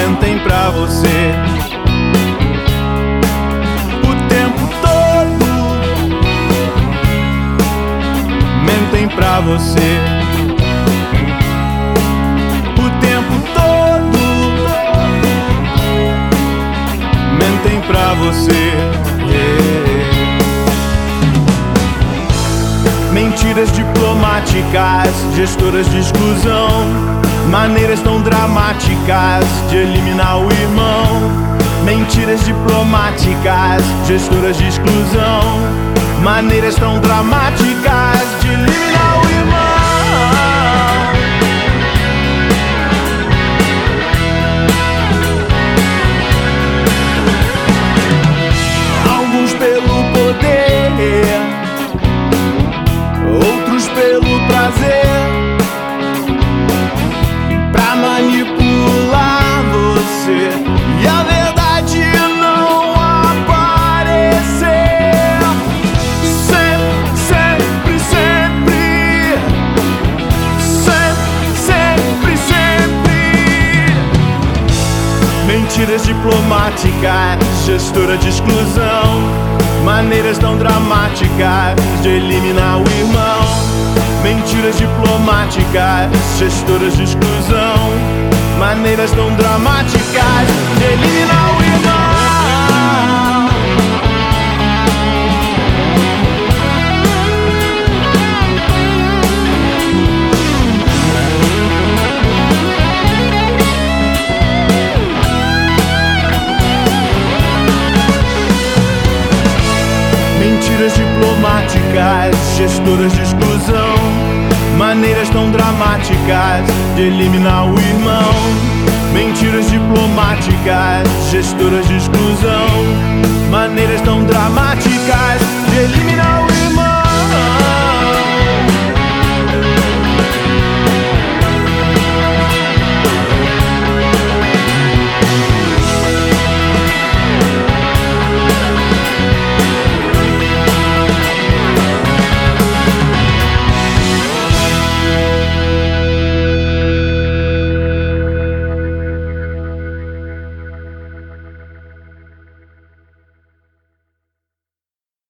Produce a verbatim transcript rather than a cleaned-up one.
mentem pra você o tempo todo, mentem pra você o tempo todo, mentem pra você. Yeah. Mentiras diplomáticas, gestoras de exclusão, maneiras tão dramáticas de eliminar o irmão. Mentiras diplomáticas, gestoras de exclusão, maneiras tão dramáticas de eliminar o irmão. Alguns pelo poder, outros pelo prazer, pra manipular você e a verdade não aparecer. Sempre, sempre, sempre, sempre, sempre, sempre. Mentiras diplomáticas, gestora de exclusão, maneiras tão dramáticas de eliminar o irmão. Mentiras diplomáticas, gestoras de exclusão, maneiras tão dramáticas de eliminar o irmão. Mentiras diplomáticas, gestoras de exclusão, maneiras tão dramáticas de eliminar o irmão. Mentiras diplomáticas, gestoras de exclusão, maneiras tão dramáticas de eliminar o irmão.